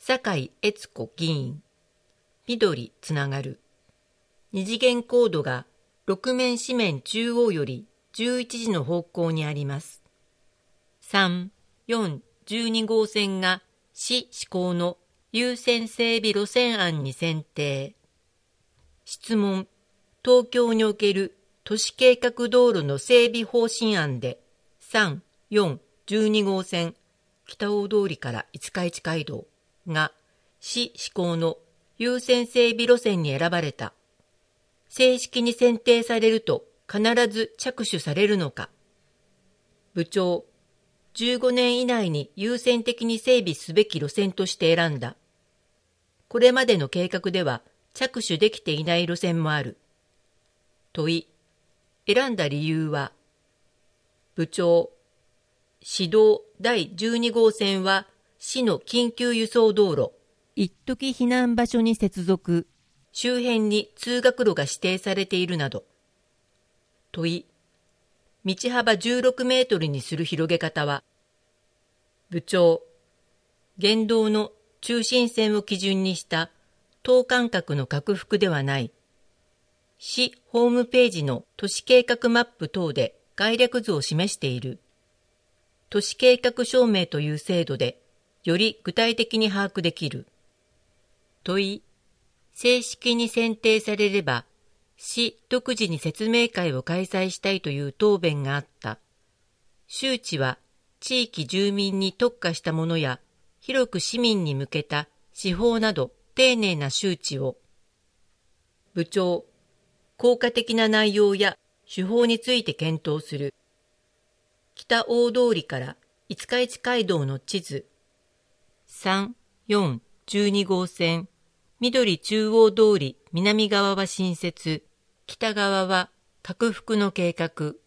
酒井悦子議員。緑つながる。二次元コードが6面四面中央より11時の方向にあります。3、4、12号線が市施行の優先整備路線案に選定。質問。東京における都市計画道路の整備方針案で3、4、12号線北大通りから五日市街道が市施行の優先整備路線に選ばれた。正式に選定されると必ず着手されるのか。部長、15年以内に優先的に整備すべき路線として選んだ。これまでの計画では着手できていない路線もある。問い、選んだ理由は。部長、市道第12号線は市の緊急輸送道路、一時避難場所に接続、周辺に通学路が指定されているなど。問い、道幅16メートルにする広げ方は。部長、現道の中心線を基準にした等間隔の拡幅ではない。市ホームページの都市計画マップ等で概略図を示している。都市計画証明という制度でより具体的に把握できる。問い、正式に選定されれば市独自に説明会を開催したいという答弁があった。周知は地域住民に特化したものや広く市民に向けた手法など丁寧な周知を。部長、効果的な内容や手法について検討する。北大通りから五日市街道の地図。3、4、12号線。緑中央通り南側は新設。北側は拡幅の計画。